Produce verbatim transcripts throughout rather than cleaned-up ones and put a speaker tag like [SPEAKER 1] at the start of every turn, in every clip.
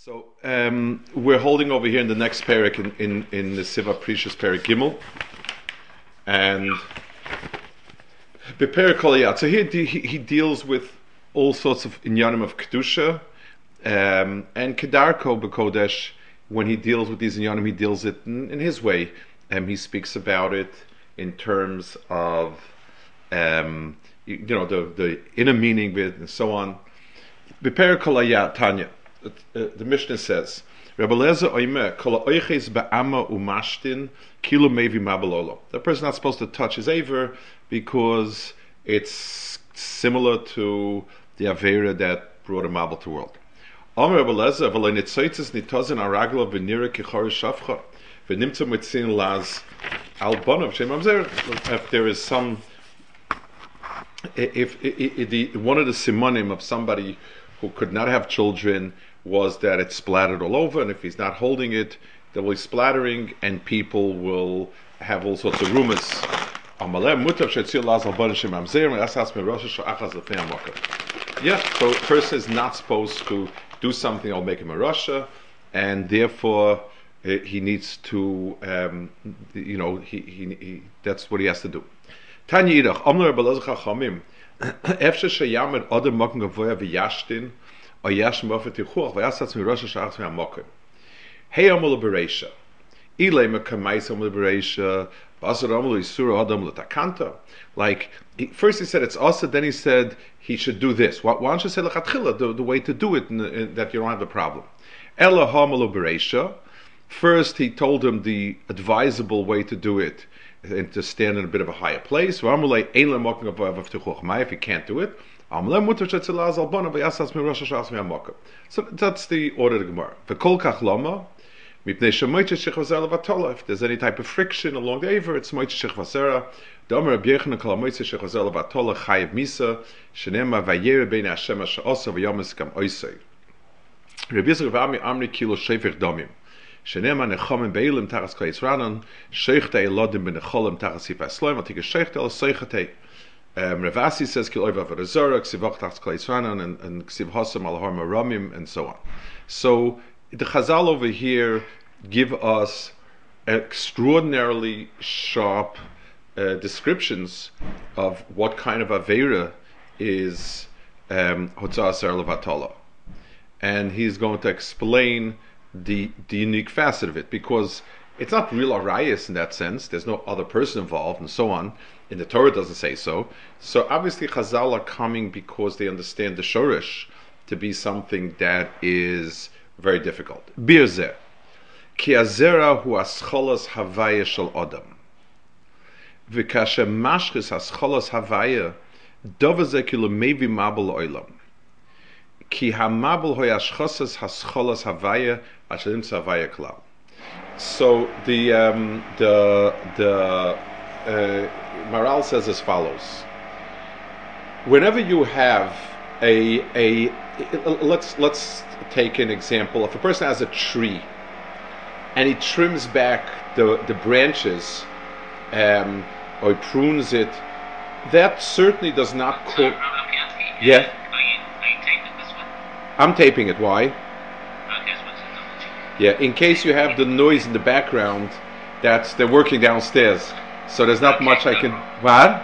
[SPEAKER 1] So um, we're holding over here in the next parak in, in, in the Siva Precious Parak Gimel, and the parak Koliyat. So here he, he deals with all sorts of inyanim of kedusha um, and kedarko b'kodesh. When he deals with these inyanim, he deals it in, in his way. Um, he speaks about it in terms of um, you, you know the the inner meaning with and so on. The parak Koliyat Tanya. Uh, the Mishnah says, Rebbe Lezer oimer kol oiches be'ama umashtin kilo mevi mabalolo. The person not supposed to touch his aver because it's similar to the avera that brought a mabel to the world. Omer Rebbe Lezer v'lo nitzoitzes nitozin araglo v'nira kichor shavcha v'nimtza mitzin laz albonov shem amzer. If there is some, if, if, if the one of the simonim of somebody who could not have children was that it's splattered all over, and if he's not holding it, there will be splattering, and people will have all sorts of rumors. Yeah, so a person is not supposed to do something that will make him a rasha, and therefore he needs to, um, you know, he, he, he that's what he has to do. Tanya Yidach, Amr Rebbe Lezer Chachamim, Efshe sheyamed Adam Mokken Gavoya v'yashtin, or Yash Mofet Yichuach v'yasatz miRosh Hashachas v'yamokim. Hey Amul Bereisha, Ilay Mekamais Amul Bereisha, Basar Amul Yisura Adam L'Takanta. Like first he said it's also, then he said he should do this. Why don't you say L'Chatchila, the, the way to do it, in, in, that you don't have the problem? Ela Hamul Bereisha. First he told him the advisable way to do it, and to stand in a bit of a higher place. If you can't do it, so that's the order of the Gemara. If there's any type of friction along the aver, it's moitz shech vasera. Domer Rabbi Yochanan kol moitz shech vasera vatola chayev misa shenema vayere bein Hashem ha'osa v'yomes kam oisei. Rabbi Yisrael v'ami amri kilo shefech domim. Shenema nechomim beilim taras kol Yisranan sheichte elodim b'necholim taras yifasloim atik sheichte el seichete. Ravasi says kil oiva v'razora ksivoch taras kol Yisranan and and ksiv hosam al har maramim and so on. So the Chazal over here give us extraordinarily sharp uh, descriptions of what kind of avera is hotzah aser levatala, and he's going to explain the the unique facet of it, because it's not real arayas in that sense. There's no other person involved and so on. In the Torah it doesn't say so. So obviously Chazal are coming because they understand the shorish to be something that is very difficult. Birzeh ki azera hu ascholas havaya shel adam v'kasher mashchis ascholas havaya dovazeh kilo mevi mabel oilam ki hamabel hoyashchosas hascholas havaya asherim savaya klal. So the um, the the uh, Maral says as follows: whenever you have a a let's let's take an example. If a person has a tree and he trims back the the branches um, or he prunes it, that certainly does not cause. Yeah. I'm taping it. Why? Yeah, in case you have the noise in the background, that's they're working downstairs, so there's not much I can. What?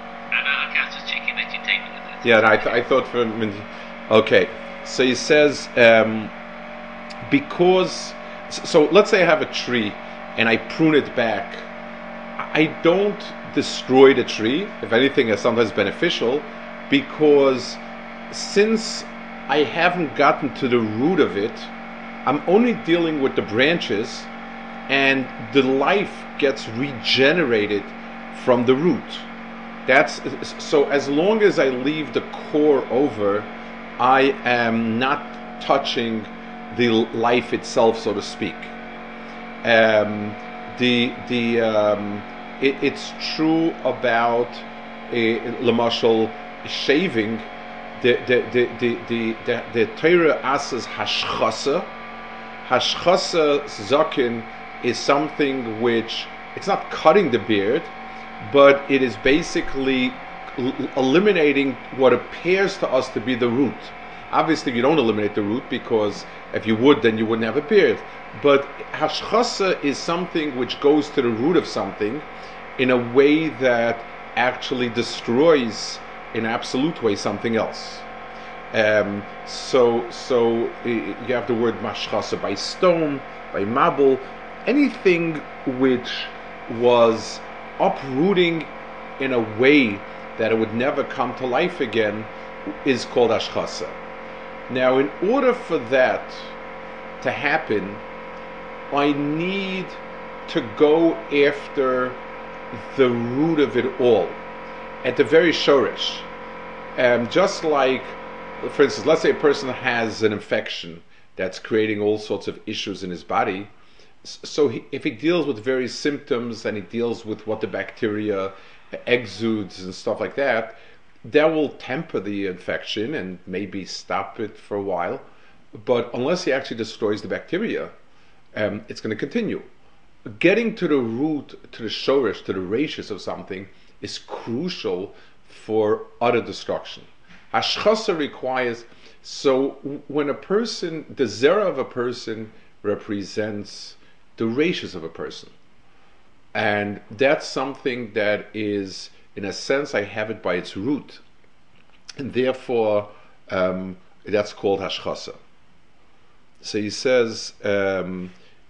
[SPEAKER 1] Yeah, I, th- I thought for a minute. Okay, so he says um, because. So let's say I have a tree and I prune it back. I don't destroy the tree. If anything, it's sometimes beneficial, because since I haven't gotten to the root of it, I'm only dealing with the branches, and the life gets regenerated from the root. That's so. As long as I leave the core over, I am not touching the life itself, so to speak. Um, the the um, it, it's true about a lemashal shaving. The the the the the the, the Torah asks hashchasa. Hashchasa zakin is something which it's not cutting the beard, but it is basically l- eliminating what appears to us to be the root. Obviously, you don't eliminate the root, because if you would, then you wouldn't have a beard. But hashchasa is something which goes to the root of something in a way that actually destroys, in absolute way, something else. Um, so, so you have the word mashchasa by stone, by mabul, anything which was uprooting in a way that it would never come to life again is called ashchasa. Now, in order for that to happen, I need to go after the root of it all, at the very shorish. Um, just like, for instance, let's say a person has an infection that's creating all sorts of issues in his body. So he, if he deals with various symptoms and he deals with what the bacteria exudes and stuff like that, that will temper the infection and maybe stop it for a while. But unless he actually destroys the bacteria, um, it's going to continue. Getting to the root, to the shorish, to the rachis of something is crucial for utter destruction. Hashchasa requires, so when a person, the zera of a person represents the rachis of a person. And that's something that is, in a sense, I have it by its root. And therefore, um, that's called hashchasa. So he says, um,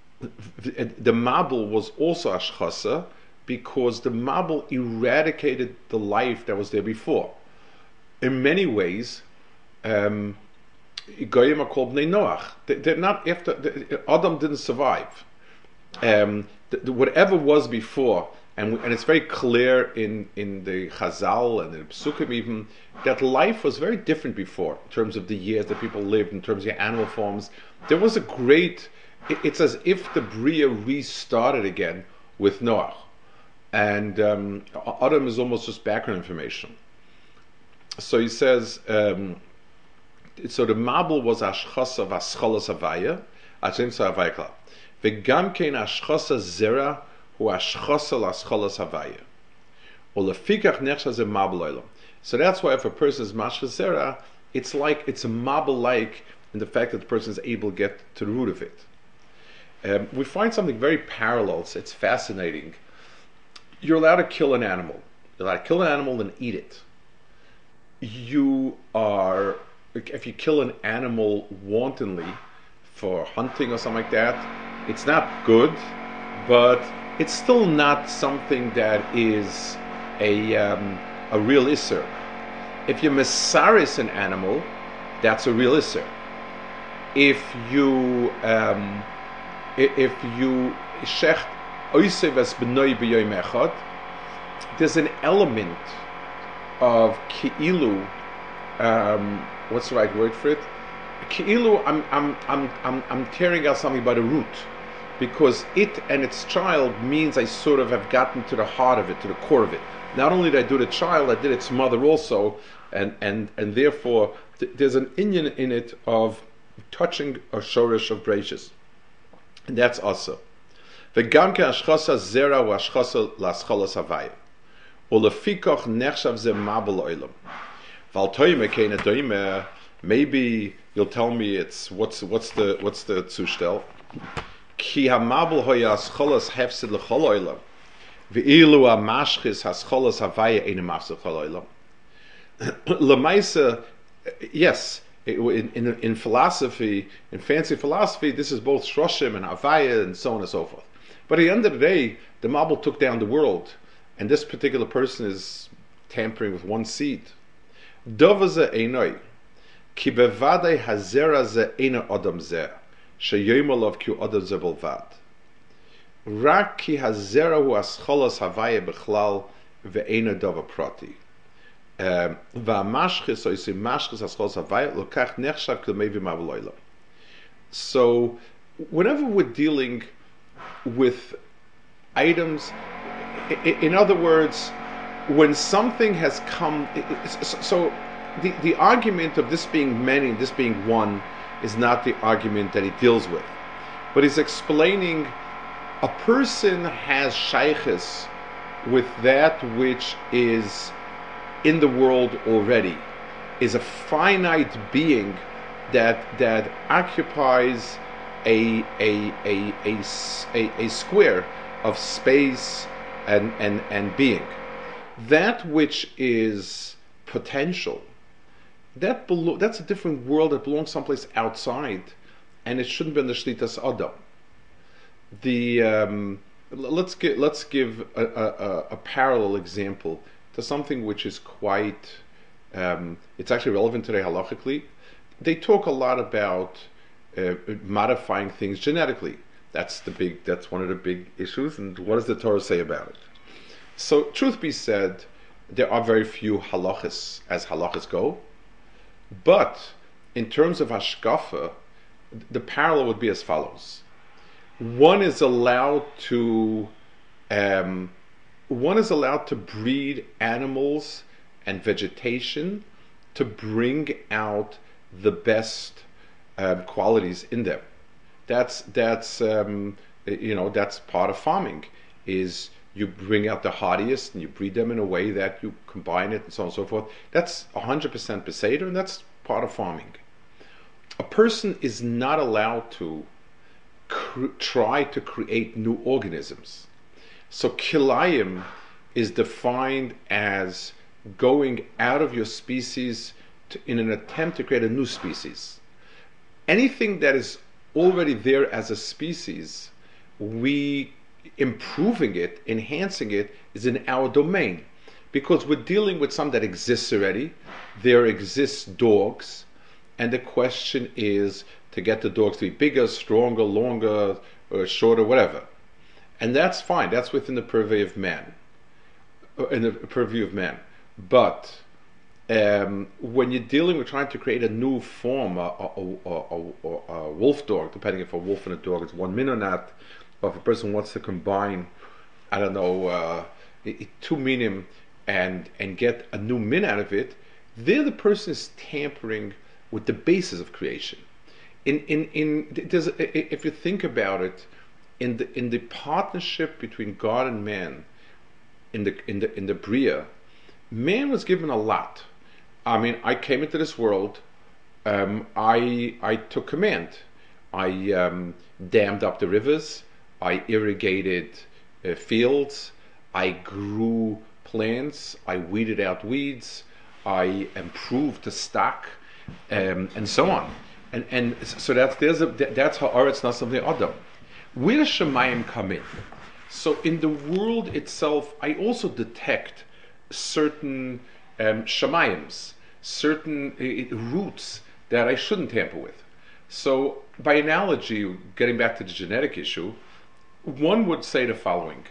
[SPEAKER 1] the mabul was also hashchasa, because the mabul eradicated the life that was there before. In many ways, um, Goyim are called Bnei Noach. They, they're not after, the, Adam didn't survive. Um, the, the, whatever was before, and, and it's very clear in, in the Chazal and the Psukim even, that life was very different before, in terms of the years that people lived, in terms of animal forms. There was a great, it, it's as if the Bria restarted again with Noach. And um, Adam is almost just background information. So he says, um, so the Mabul was Ashchasa v'Ascholas Havaya, Hashem Savaya Kla. V'gam kein Ashchasa Zera hu Ashchasa l'Ascholas Havaya. Ulefikach nechsha ze Mabul olam. So that's why if a person is Mashcha Zera, it's like, it's a Mabul-like in the fact that the person is able to get to the root of it. Um, we find something very parallel, it's, it's fascinating. You're allowed to kill an animal. You're allowed to kill an animal and eat it. You are, if you kill an animal wantonly for hunting or something like that, it's not good, but it's still not something that is a um, a real isser. If you mesaris an animal, that's a real isser. If you um, if you shecht oisev b'noi b'yoyim echad, there's an element of ki'ilu. Um, what's the right word for it? Ki'ilu, I'm I'm I'm I'm I'm tearing out something by the root, because it and its child means I sort of have gotten to the heart of it, to the core of it. Not only did I do the child, I did its mother also, and and and therefore th- there's an inyan in it of touching a shorish of bracious, and that's also. V'gam ke ashchasa zera u ashchasa l'ascholas havaya, ulefikach nechshav ze mabul olam. Val toime kein doime. Maybe you'll tell me it's what's what's the what's the zustel. Ki hamabul hoya ascholas hefsid l'chol olam. Ve'ilu amashchis hascholas havaya ein mafsid l'chol olam. Lemaisa, yes. In, in, in philosophy, in fancy philosophy, this is both Shroshim and Havaya and so on and so forth. But at the end of the day, the Mabul took down the world, and this particular person is tampering with one seed. Dovaze einoi, ki bevadei hazera ze eina adam ze, sheyoimolov ki adam ze bolvad. Rak ki hazera hu ascholas Havaya bechlal ve'eina dova prati. So whenever we're dealing with items, in other words, when something has come, so the, the argument of this being many, this being one, is not the argument that he deals with. But he's explaining a person has shaykhis with that which is in the world already, is a finite being that that occupies a a a a, s- a- a square of space and and and being. That which is potential, that belo- that's a different world that belongs someplace outside, and it shouldn't be in the shlitas adam. The um, let's give let's give a, a, a parallel example to something which is quite um, it's actually relevant today halachically. They talk a lot about uh, modifying things genetically. That's the big that's one of the big issues. And what does the Torah say about it? So, truth be said, there are very few halachas as halachas go, but in terms of hashkafa, the parallel would be as follows: one is allowed to um, one is allowed to breed animals and vegetation to bring out the best um, qualities in them. That's that's um, you know that's part of farming. Is you bring out the hardiest and you breed them in a way that you combine it and so on and so forth. That's one hundred percent beseder, and that's part of farming. A person is not allowed to cr- try to create new organisms. So kilayim is defined as going out of your species to, in an attempt to create a new species. Anything that is already there as a species, we improving it, enhancing it, is in our domain. Because we're dealing with something that exists already. There exist dogs, and the question is to get the dogs to be bigger, stronger, longer, or shorter, whatever. And that's fine. That's within the purview of man. uh, In the purview of man. But um, when you're dealing with trying to create a new form, a, a, a, a, a wolf dog, depending if a wolf and a dog is one min or not, or if a person wants to combine, I don't know, uh, two minim and and get a new min out of it, there the person is tampering with the basis of creation. In in in there's, if you think about it, in the in the partnership between God and man, in the in the in the bria, man was given a lot. I mean, I came into this world. Um, I I took command. I um, dammed up the rivers. I irrigated uh, fields. I grew plants. I weeded out weeds. I improved the stock, um, and so on. And and so that's there's a that's how Aretz not something other. Where does Shemayim come in? So in the world itself, I also detect certain um, Shemayims, certain uh, roots that I shouldn't tamper with. So by analogy, getting back to the genetic issue, one would say the following: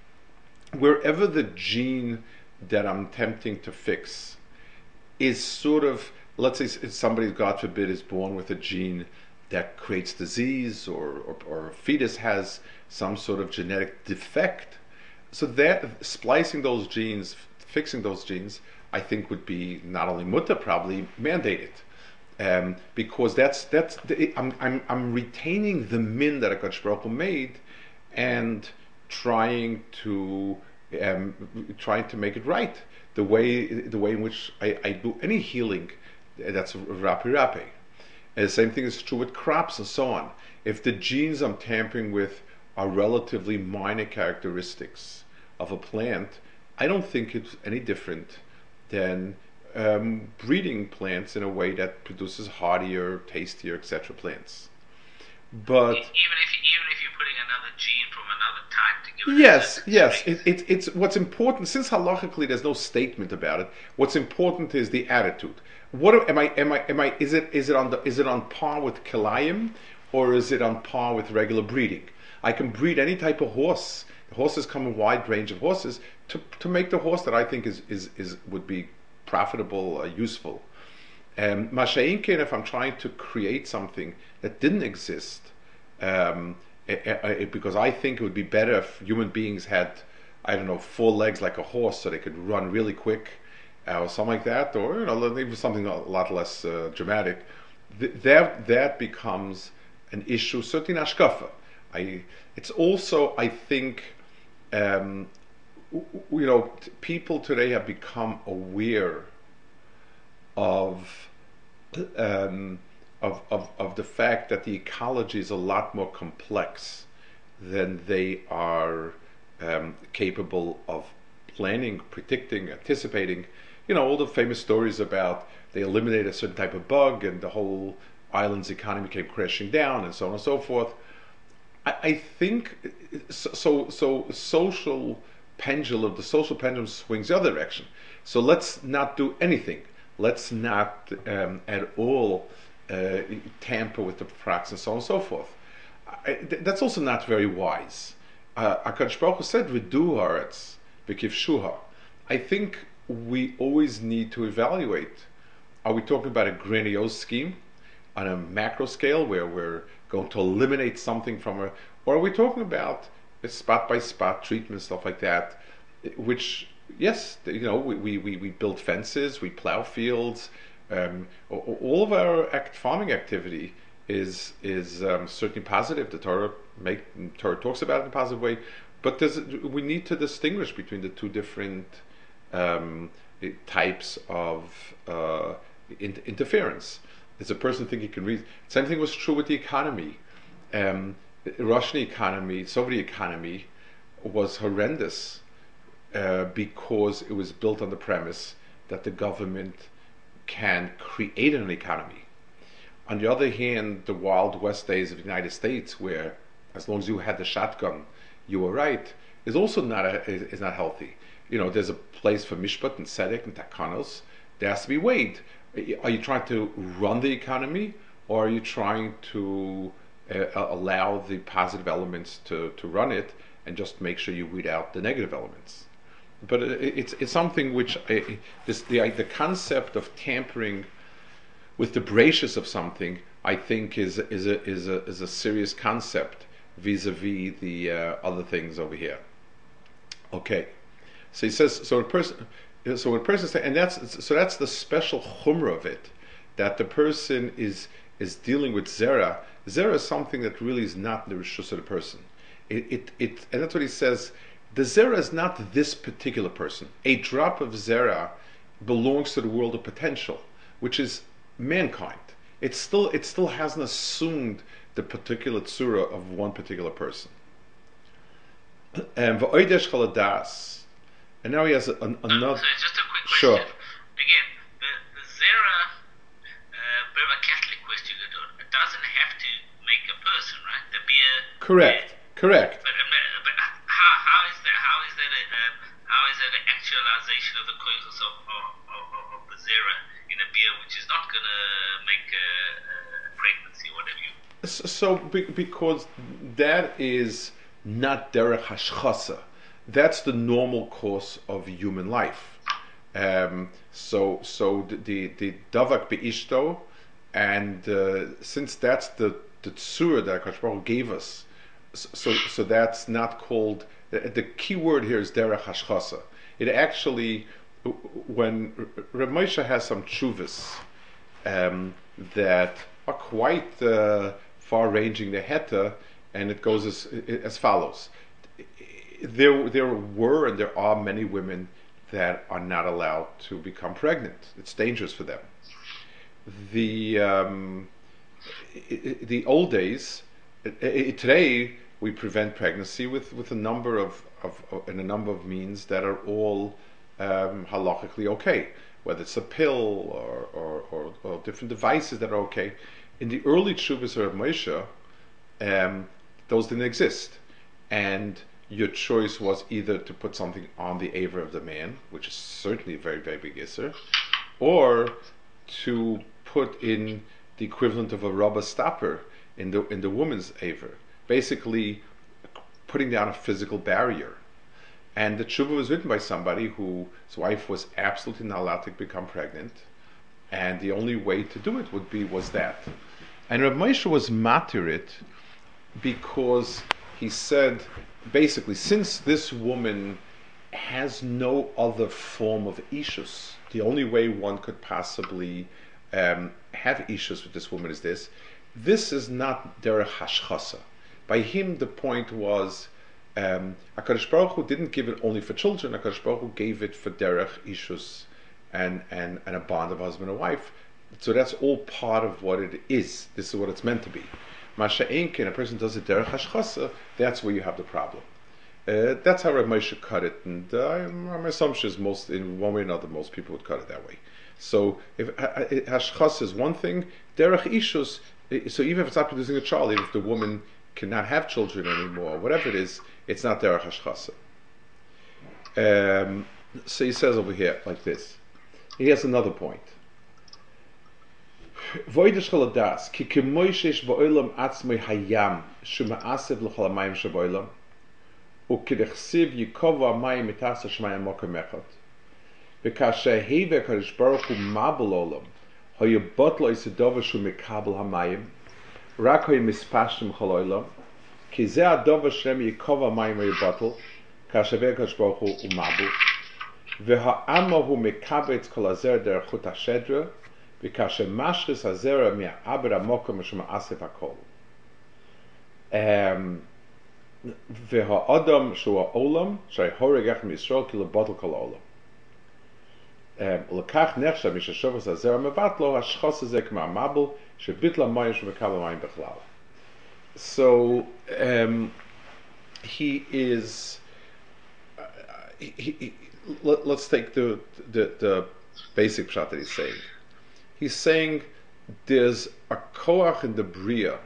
[SPEAKER 1] wherever the gene that I'm attempting to fix is sort of, let's say somebody, God forbid, is born with a gene that creates disease, or, or, or a fetus has some sort of genetic defect, so that splicing those genes, fixing those genes, I think would be not only mutter, probably mandated. Um, because that's that's the, I'm I'm I'm retaining the min that HaKadosh Baruch Hu made, and trying to um, trying to make it right the way the way in which I, I do any healing. That's rapi rapi. And the same thing is true with crops and so on. If the genes I'm tampering with are relatively minor characteristics of a plant, I don't think it's any different than um, breeding plants in a way that produces hardier, tastier, et cetera plants. But
[SPEAKER 2] even if even if you're putting another gene from another type to give it
[SPEAKER 1] yes,
[SPEAKER 2] a
[SPEAKER 1] yes, it, it, it's what's important. Since halachically there's no statement about it, what's important is the attitude. What am I? Am I? Am I? Is it? Is it on the? Is it on par with kilayim, or is it on par with regular breeding? I can breed any type of horse. The horses come in a wide range of horses to to make the horse that I think is is, is would be profitable, uh, useful. Um, Masha'inkin, if I'm trying to create something that didn't exist, um, it, it, because I think it would be better if human beings had, I don't know, four legs like a horse, so they could run really quick, uh, or something like that, or you know, maybe something a lot less uh, dramatic. Th- that that becomes an issue, certainly in Ashkafa. I, it's also, I think, um, you know, t- people today have become aware of um, of, of, of the fact that the ecology is a lot more complex than they are um, capable of planning, predicting, anticipating. You know, all the famous stories about they eliminated a certain type of bug and the whole island's economy came crashing down and so on and so forth. I, I think so, so. So social pendulum, the social pendulum swings the other direction. So let's not do anything. Let's not um, at all uh, tamper with the procs and so on and so forth. I, th- that's also not very wise. Uh, HaKadosh Baruch Hu said, "V'du haaretz v'kivshuha." I think we always need to evaluate: are we talking about a grandiose scheme on a macro scale where we're going to eliminate something from a, or are we talking about a spot by spot treatment, stuff like that? Which, yes, you know, we we, we build fences, we plow fields. Um, all of our act, farming activity is is um, certainly positive. The Torah make Torah talks about it in a positive way, but there's, we need to distinguish between the two different um, types of uh, in, interference. Does a person think he can read? Same thing was true with the economy. Um, the Russian economy, Soviet economy, was horrendous uh, because it was built on the premise that the government can create an economy. On the other hand, the Wild West days of the United States, where as long as you had the shotgun, you were right, is also not a, is, is not healthy. You know, there's a place for mishpat and tzedek and takanos. There has to be weighed. Are you trying to run the economy, or are you trying to uh, allow the positive elements to, to run it and just make sure you weed out the negative elements? But it's it's something which uh, this the the concept of tampering with the bracious of something, I think, is is a is a is a serious concept vis-a-vis the uh, other things over here. Okay, so he says so. A person, so what a person says, and that's so that's the special chumrah of it, that the person is is dealing with zera. Zera is something that really is not the rishus of the person. It it, it and that's what he says. The zera is not this particular person. A drop of zera belongs to the world of potential, which is mankind. It still it still hasn't assumed the particular tzura of one particular person. And v'oidesh chaladas, and now he has a, an, another.
[SPEAKER 2] So, so just a quick question.
[SPEAKER 1] Sure.
[SPEAKER 2] Again, the the zera, uh, bit of a Catholic question. It doesn't have to make a person, right? The beer.
[SPEAKER 1] Correct.
[SPEAKER 2] Beer.
[SPEAKER 1] Correct.
[SPEAKER 2] But, but how how is that? How is that? A, um, how is that an actualization of the koichos of, of, of, of the zera in a beer, which is not going to make a, a pregnancy or whatever you.
[SPEAKER 1] So, be, because that is not derech hashchasa. That's the normal course of human life. Um, so, so the the, the davak beishto, and uh, since that's the the tzura that HaKadosh Baruch Hu gave us, so so that's not called. The, the key word here is derech hashchasa. It actually, when Reb Moshe has some tshuvas um, that are quite uh, far-ranging, the heta, and it goes as as follows. There, there were and there are many women that are not allowed to become pregnant. It's dangerous for them. The um, the old days, today we prevent pregnancy with, with a number of, of, of and a number of means that are all um, halachically okay, whether it's a pill or, or, or, or different devices that are okay. In the early tshuvas of Moshe, um, those didn't exist, and your choice was either to put something on the aver of the man, which is certainly a very, very big isser, or to put in the equivalent of a rubber stopper in the in the woman's aver, basically putting down a physical barrier. And the tshuva was written by somebody whose wife was absolutely not allowed to become pregnant, and the only way to do it would be was that. And Reb Moshe was matir it because he said, basically, since this woman has no other form of ishus, the only way one could possibly um, have ishus with this woman is this. This is not derech hashchasa. By him, the point was, um, HaKadosh Baruch Hu didn't give it only for children. HaKadosh Baruch Hu gave it for derech ishus and, and, and a bond of husband and wife. So that's all part of what it is. This is what it's meant to be. Masha Einkin, a person does it derech hashchasa, that's where you have the problem. Uh, that's how Rav Moshe cut it, and uh, my assumption is most, in one way or another, most people would cut it that way. So if hashchasa is one thing, derech ishus, so even if it's not producing a child, even if the woman cannot have children anymore, whatever it is, it's not derech hashchasa. Um, so he says over here like this. He has another point. Voidish chaladas ki kemoishesh ba'olam atzmei hayam shuma'asev l'chol hamayim shaboilam ukidechsiv yikova hamayim mitasa shmayim mokem echad v'kasher heve kadosh baruch hu mabel olam hayabot lo yisedova shumikabel hamayim rak hay mispashim chol olam ki ze adova shem yikova hamayim hayabotl kasher heve kadosh baruch hu mabel v'ha'ama hu mikabetz kol hazer derech chut hashedra because mashris hazera mi abra mokem shema asif hakol. Um, veha adam shua olam shay horegach mi Yisrael ki lebotl kol olam. Lekach nechshav mi sheshovas hazera mevatlo hashchos hazek ma mabel shebitla mayim shemekabel mayim bechlal. So um, he is. Uh, he, he, let, let's take the the, the basic pshat that he's saying. He's saying there's a koach in the bria.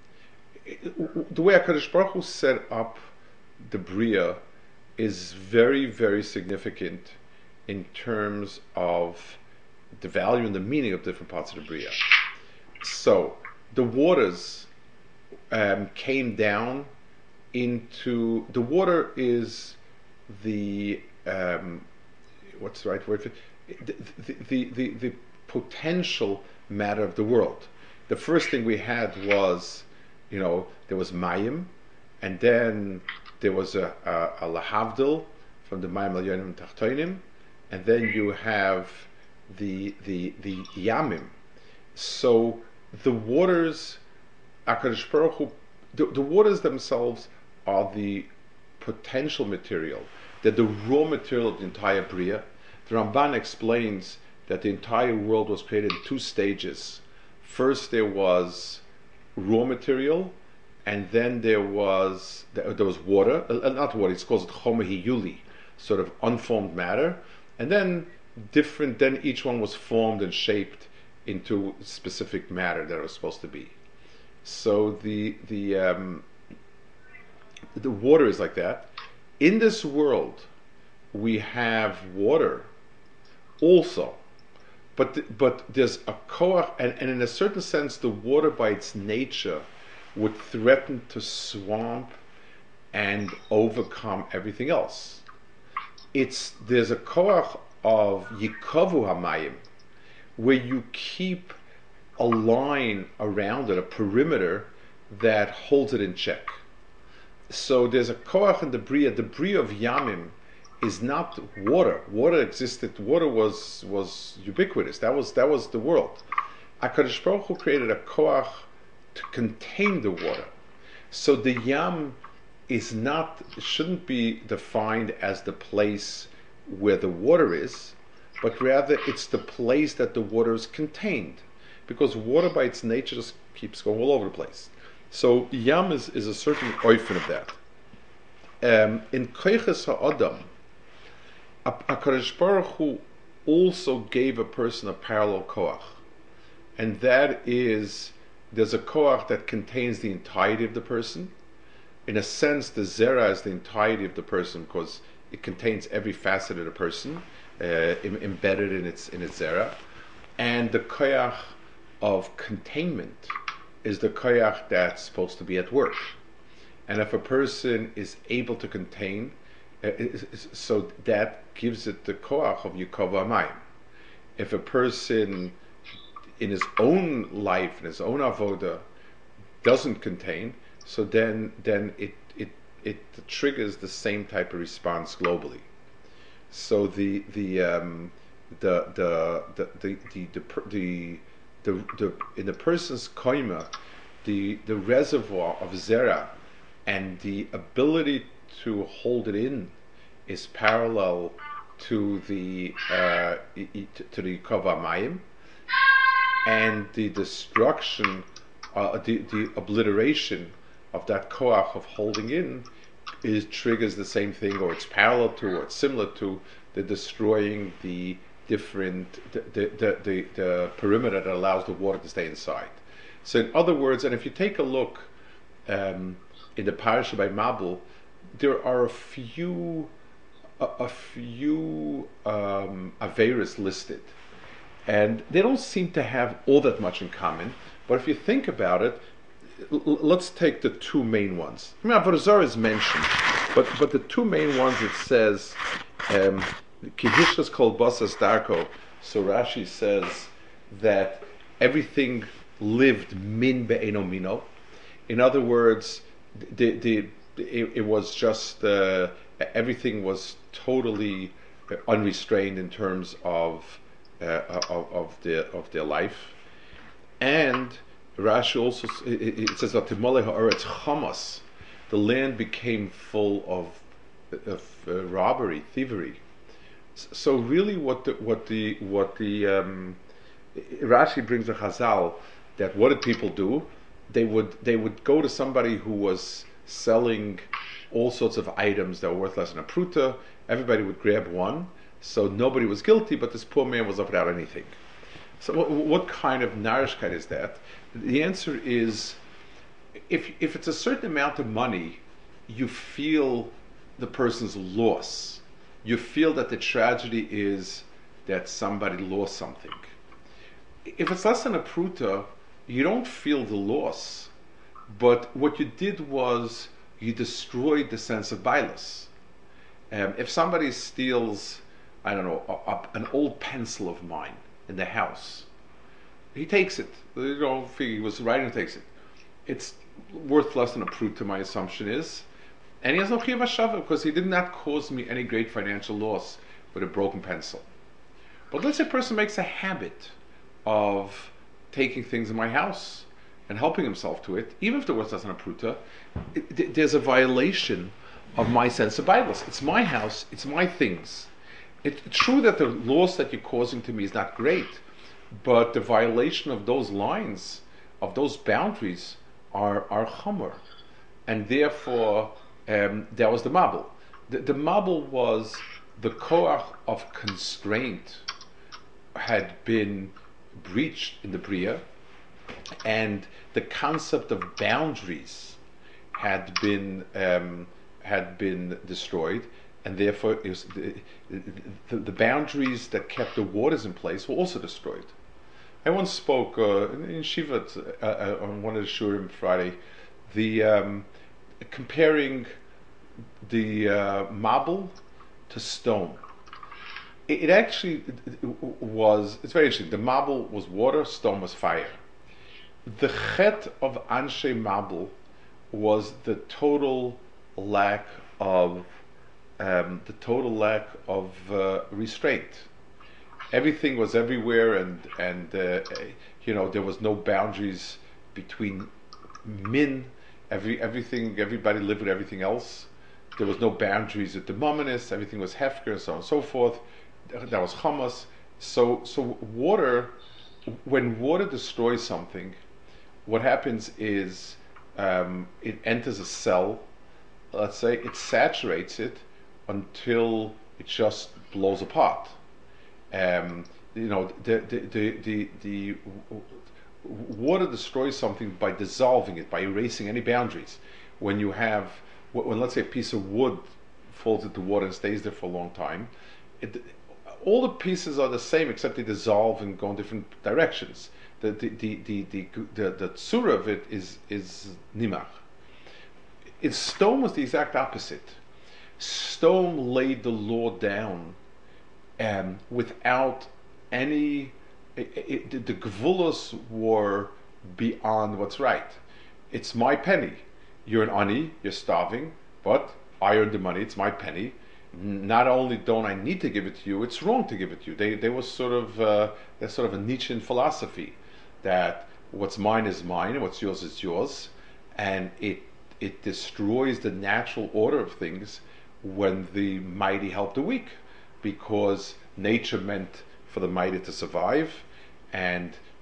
[SPEAKER 1] The way HaKadosh Baruch Hu set up the bria is very, very significant in terms of the value and the meaning of different parts of the bria. So the waters um, came down into the water is the um, what's the right word for it? The the the, the, the potential matter of the world. The first thing we had was, you know, there was Mayim, and then there was a, a, a Lahavdil from the Mayim Al-Yonim Tachtoinim, and then you have the the the Yamim. So the waters, HaKadosh Baruch Hu, the, the waters themselves are the potential material. They're the raw material of the entire Bria. The Ramban explains that the entire world was created in two stages. First there was raw material, and then there was there was water, uh, not water, it's called chomer hiyuli, sort of unformed matter, and then different, then each one was formed and shaped into specific matter that it was supposed to be. So the the um, the water is like that. In this world, we have water also. But but there's a koach, and, and in a certain sense, the water by its nature would threaten to swamp and overcome everything else. It's there's a koach of yikovu hamayim, where you keep a line around it, a perimeter that holds it in check. So there's a koach in the bria. The bria of yamim is not water. Water existed. Water was was ubiquitous. That was that was the world. HaKadosh Baruch Hu created a koach to contain the water. So the yam is not shouldn't be defined as the place where the water is, but rather it's the place that the water is contained, because water by its nature just keeps going all over the place. So yam is, is a certain oifen of that. Um, in koiches ha'adam, HaKadosh Baruch Hu also gave a person a parallel koach, and that is there's a koach that contains the entirety of the person. In a sense, the zera is the entirety of the person because it contains every facet of the person uh, Im- embedded in its in its zera, and the koach of containment is the koach that's supposed to be at work. And if a person is able to contain, uh, so that gives it the koach of yikova mayim. If a person in his own life, in his own avoda, doesn't contain, so then then it it it triggers the same type of response globally. So the the um, the, the the the the the the the, the in the person's koima, the the reservoir of zera and the ability to hold it in is parallel to the uh, to the kova mayim, and the destruction, uh, the, the obliteration of that koach of holding in is triggers the same thing, or it's parallel to, or it's similar to the destroying the different the the, the, the, the perimeter that allows the water to stay inside. So in other words, and if you take a look um, in the parasha by Mabul, there are a few a, a few um, averas listed, and they don't seem to have all that much in common. But if you think about it, l- let's take the two main ones. I mean, Avodah Zarah is mentioned, but but the two main ones, it says um, Kihishas kol basas darko. So Rashi says that everything lived min be'eno mino. In other words, the the it, it was just uh, everything was totally unrestrained in terms of uh, of, of their of their life. And Rashi also it, it says that Hamas, the land became full of of uh, robbery, thievery. So really, what the what the what the um, Rashi brings a Chazal that what did people do? They would they would go to somebody who was selling all sorts of items that were worth less than a pruta. Everybody would grab one, so nobody was guilty, but this poor man was left without anything. So what, what kind of narishkeit is that? The answer is, if if it's a certain amount of money, you feel the person's loss. You feel that the tragedy is that somebody lost something. If it's less than a pruta, you don't feel the loss, but what you did was you destroyed the sense of bailus. Um, if somebody steals, I don't know, a, a, an old pencil of mine in the house, he takes it. You know, he was writing and takes it. It's worth less than a pruta, my assumption is, and he has no chiyuv hashava because he did not cause me any great financial loss with a broken pencil. But let's say a person makes a habit of taking things in my house and helping himself to it, even if there was less than a pruta, it, th- there's a violation of my sense of bailus. It's my house, it's my things. It's true that the loss that you're causing to me is not great, but the violation of those lines, of those boundaries, are are chomer, and therefore um, that was the mabul. The, the mabul was the koach of constraint had been breached in the Bria, and the concept of boundaries had been um, had been destroyed, and therefore it was the, the, the boundaries that kept the waters in place were also destroyed. I once spoke uh, in Shiva uh, uh, on one of the shurim Friday, the um, comparing the uh, marble to stone. It, it actually was. It's very interesting. The marble was water, stone was fire. The chet of Anshe Mabul was the total lack of um, the total lack of uh, restraint. Everything was everywhere, and and uh, you know there was no boundaries between min. Every everything everybody lived with everything else. There was no boundaries at the mominus. Everything was hefker, so on and so forth. That was chamas. So so water, when water destroys something, what happens is um, it enters a cell. Let's say it saturates it until it just blows apart. Um, you know, the the, the the the water destroys something by dissolving it, by erasing any boundaries. When you have, when let's say a piece of wood falls into water and stays there for a long time, it, all the pieces are the same except they dissolve and go in different directions. The the the the the the, the tzura of it is is nimach. In stone was the exact opposite. Stone laid the law down um, without any. It, it, the gvulos were beyond what's right. It's my penny. You're an ani. You're starving, but I earned the money. It's my penny. Not only don't I need to give it to you, it's wrong to give it to you. They they was sort of uh, there's sort of a Nietzschean philosophy that what's mine is mine and what's yours is yours, and it it destroys the natural order of things when the mighty help the weak, because nature meant for the mighty to survive, and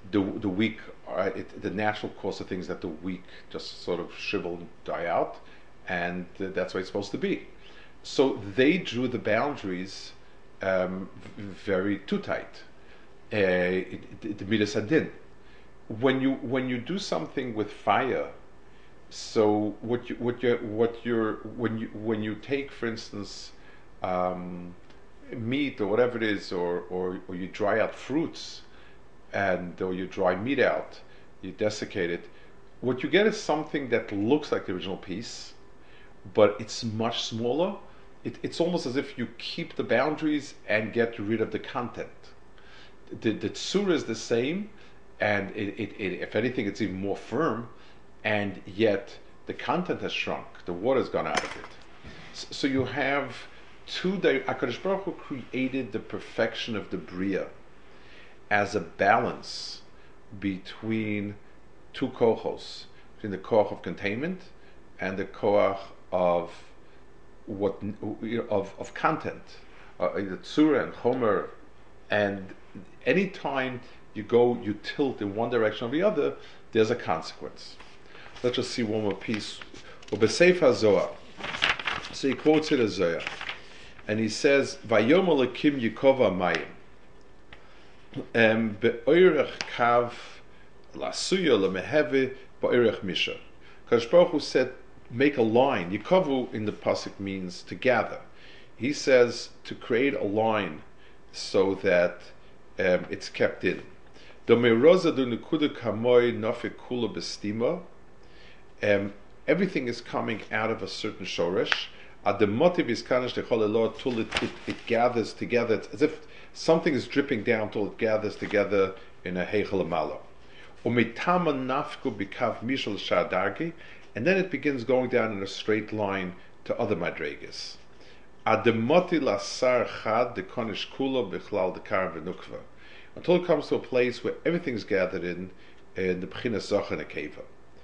[SPEAKER 1] the the weak, uh, it, the natural course of things that the weak just sort of shrivel and die out, and uh, that's what it's supposed to be. So they drew the boundaries um, very too tight. Uh, the midas hadin. When you when you do something with fire, so what you what you what you're when you when you take, for instance, um, meat or whatever it is, or, or or you dry out fruits, and or you dry meat out, you desiccate it. What you get is something that looks like the original piece, but it's much smaller. It, it's almost as if you keep the boundaries and get rid of the content. The, the tsura is the same, and it, it, it, if anything, it's even more firm, and yet the content has shrunk. The water's gone out of it. So, so you have two. HaKadosh Baruch Hu created the perfection of the bria as a balance between two kochos, between the koch of containment and the koch of what of of content, uh, the tzura and chomer, and anytime you go, you tilt in one direction or the other, there's a consequence. Let's just see one more piece. Ubeseif HaZohar. So he quotes it as Zohar, and he says, "Vayom Elokim Yikova Mayim be'oirech kav lasuya lemeheve ba'oirech misha." Kadosh Baruch Hu said, make a line. Yikovu in the pasuk means to gather. He says to create a line so that um, it's kept in. Um, everything is coming out of a certain shoresh. It, it gathers together. It's as if something is dripping down till it gathers together in a heichel amalo. And then it begins going down in a straight line to other madregas. Until it comes to a place where everything is gathered in, in the B'chinas Zoch and Akeva.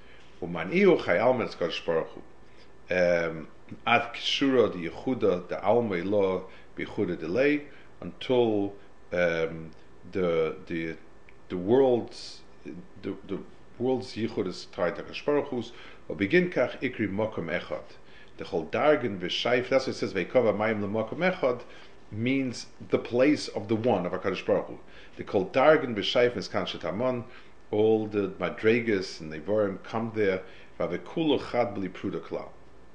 [SPEAKER 1] Ad Kishura, the Yehuda, the Alma Elo, B'Yehuda Delay, until um, the the the world's the, the world's Yichud is tied to HaKadosh Baruch Hu's. Or begin kach ikri mokom echad. The whole dargen v'shayf. That's what it says. Veikova mayim lemokom echad means the place of the one of HaKadosh Baruch Hu. The whole dargen v'shayf is kanshet amon. All the madregas and the vorim come there. V'avekulu chad b'li pruda klal.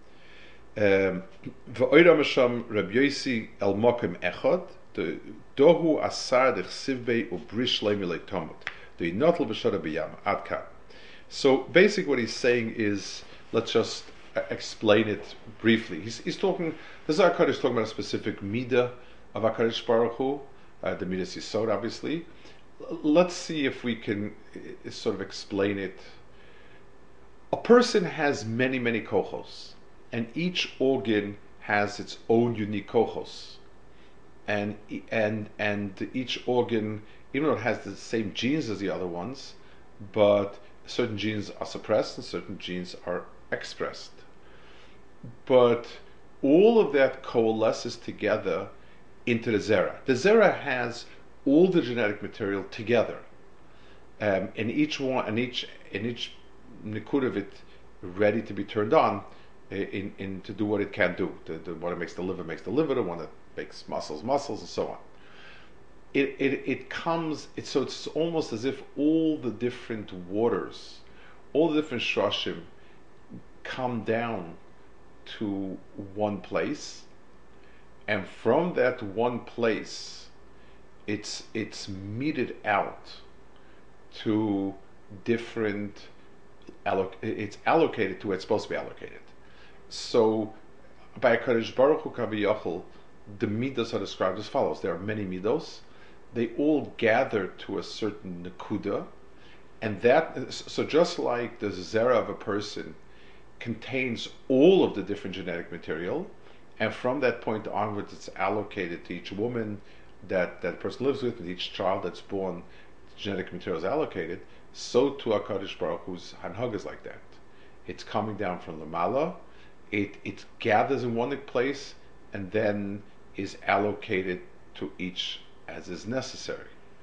[SPEAKER 1] V'oidam Hashem Rabbi Yossi el mokom echad. The dohu asar dechsivbei ubrish leimilei tomut. The inotel b'shara b'yam adkan. So basically what he's saying is, let's just uh, explain it briefly. He's, he's talking, this HaKadosh is talking about a specific midah of HaKadosh Baruch Hu, uh, the midas yisod obviously. L- let's see if we can uh, sort of explain it. A person has many, many kochos, and each organ has its own unique kochos. And, and, and each organ, even though it has the same genes as the other ones, but certain genes are suppressed and certain genes are expressed. But all of that coalesces together into the zera. The zera has all the genetic material together, um, and each one, and each, in each nikud of it, ready to be turned on, in, in to do what it can do. The, the one that makes the liver makes the liver. The one that makes muscles, muscles, and so on. It, it it comes, it's, so it's almost as if all the different waters, all the different shroshim come down to one place, and from that one place, it's it's meted out to different, alloc- it's allocated to where it's supposed to be allocated. So, by HaKadosh Baruch Hu Kaviyachol, the midos are described as follows. There are many midos. They all gather to a certain nekuda, and that, so just like the zera of a person contains all of the different genetic material, and from that point onwards it's allocated to each woman that that person lives with, and each child that's born, genetic material is allocated, so to HaKadosh Baruch Hu's hanhag is like that. It's coming down from Lamala, it, it gathers in one place, and then is allocated to each as is necessary.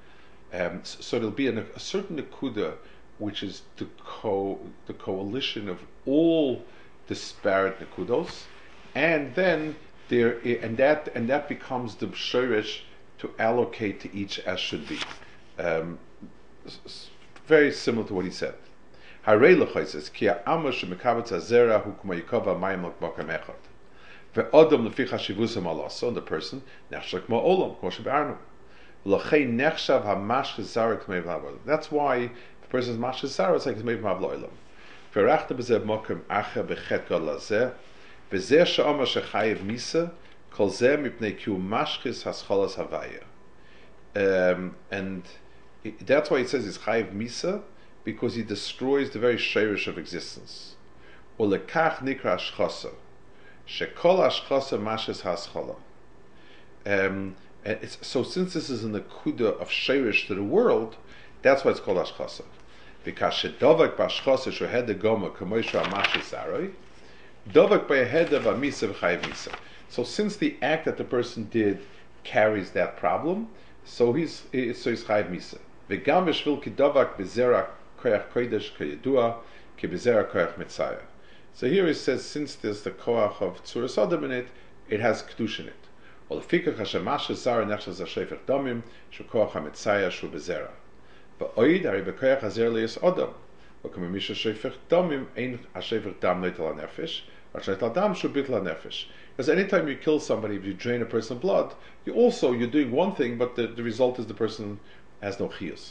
[SPEAKER 1] Um, so, so there'll be an, a certain nekuda, which is the co the coalition of all disparate nekudos, and then there and that and that becomes the shirish to allocate to each as should be. Um, very similar to what he said. Harei l'chayzes ki ha'ama shemekavetz hazera hu k'mo yikava mayim l'kbakam echad ve'odom lefi chashivusam alaso, and the person nechshak ma'olam k'mo shebe'arnu l'chei nechshav ha'mash zara k'mei v'avolim. That's why the person's mash zara is like k'mei v'avolim. Ve'rachta b'zeh mokem acher b'chet gad lazeh v'zeh she'ama shechayev misa kol zeh mipnei ki hu mashchis hascholas havaya. Um, and it, that's why it says it's chayev misa, because he destroys the very shirish of existence. Olekach nikra ashchasa, shekol ashchasa mashes haschola. Um, it's, so since this is in the kuda of shirish to the world, that's why it's called ashchasa. Because shedovak b'ashchasa shohed goma kamoisha mashes zaroi, dovak b'yeheda v'misa v'chayev misa. So since the act that the person did carries that problem, so he's so he's chayev misa. V'gam v'shvil ki dovak b'zera koyach kodesh kayedua ki b'zera koyach mitzaya. So here he says, since there's the koach of tzuras adam in it, it has kedusha in it. Ol fikach hashemash zara nechshas hashefer damim shekoach hamitzaya shu b'zera. V'oid hari b'koyach hazer liyas adam. V'kam misha shefer damim ein hashefer dam neitel hanefesh, hashefer dam shu bitl hanefesh. Because anytime you kill somebody, if you drain a person's blood, you also, you're doing one thing, but the, the result is the person has no chiyus.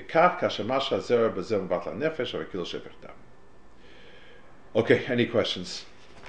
[SPEAKER 1] Okay, any questions?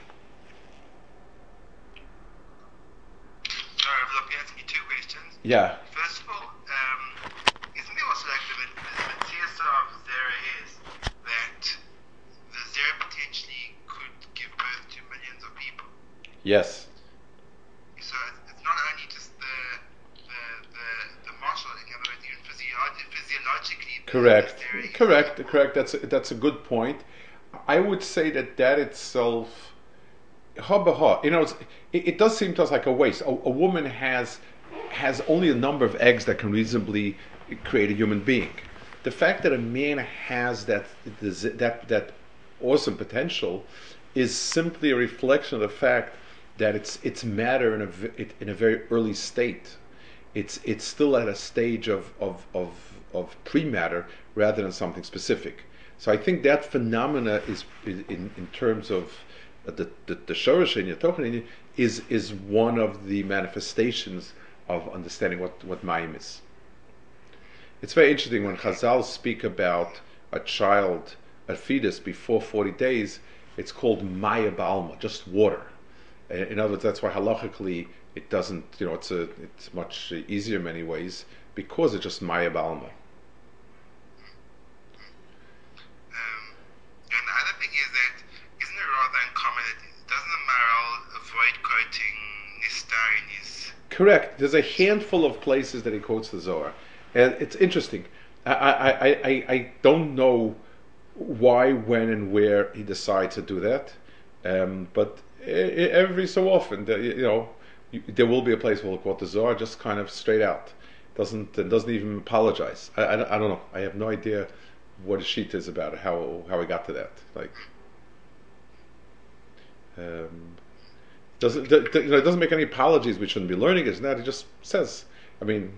[SPEAKER 3] Sorry, I've looked at you two questions.
[SPEAKER 1] Yeah.
[SPEAKER 3] First of all, um, isn't there also like the, the mitzvah of Zera is that the Zera potentially could give birth to millions of people?
[SPEAKER 1] Yes.
[SPEAKER 3] So it's not only just the the the, the martial, in other words, even physiologically, physiologically
[SPEAKER 1] Correct.
[SPEAKER 3] Zera is-
[SPEAKER 1] Correct. Correct. That's a, that's a good point. I would say that that itself, ha baha, you know, it's, it, it does seem to us like a waste. A, a woman has has only a number of eggs that can reasonably create a human being. The fact that a man has that that that awesome potential is simply a reflection of the fact that it's it's matter in a v- it, in a very early state. It's it's still at a stage of of of, of pre-matter rather than something specific. So I think that phenomena is, is in in terms of the the, the shorish in Yatochen is is one of the manifestations of understanding what what mayim is. It's very interesting when Chazal speak about a child, a fetus before forty days. It's called maya ba'alma, just water. In other words, that's why halachically it doesn't, you know, it's a it's much easier in many ways because it's just maya ba'alma.
[SPEAKER 3] Um, and the other thing is that isn't it rather uncommon that doesn't the Maharal avoid quoting Nistar in his?
[SPEAKER 1] Correct. There's a handful of places that he quotes the Zohar, and it's interesting. I I, I, I, I don't know why, when, and where he decides to do that, um, but I, I, every so often, the, you know, you, there will be a place where he'll quote the Zohar just kind of straight out. Doesn't and doesn't even apologize. I, I, I don't know. I have no idea what his sheet is about it, how how he got to that. Like, um, doesn't d- d- you know, it doesn't make any apologies. We shouldn't be learning it. That he just says. I mean,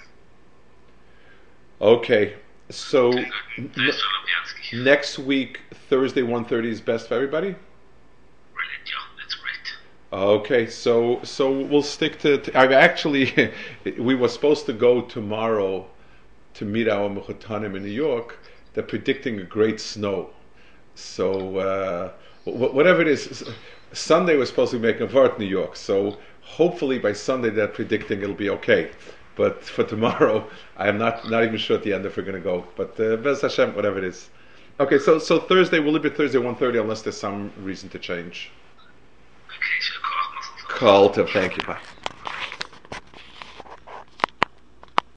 [SPEAKER 1] okay. So
[SPEAKER 2] Very good.
[SPEAKER 1] n-
[SPEAKER 2] Thanks, Solopiansky.
[SPEAKER 1] next week, Thursday, one thirty is best for everybody.
[SPEAKER 2] Brilliant, yeah, that's great.
[SPEAKER 1] Okay, so so we'll stick to. to I've actually, we were supposed to go tomorrow to meet our Mechutanim in New York. They're predicting a great snow. So uh, wh- whatever it is, Sunday we're supposed to be making a vart in New York. So hopefully by Sunday they're predicting it'll be okay. But for tomorrow, I'm not not even sure at the end if we're going to go. But uh, Bez Hashem, whatever it is. Okay, so so Thursday, will it be Thursday one thirty unless there's some reason to change?
[SPEAKER 2] Okay, so, cool.
[SPEAKER 1] Call to thank you. Bye.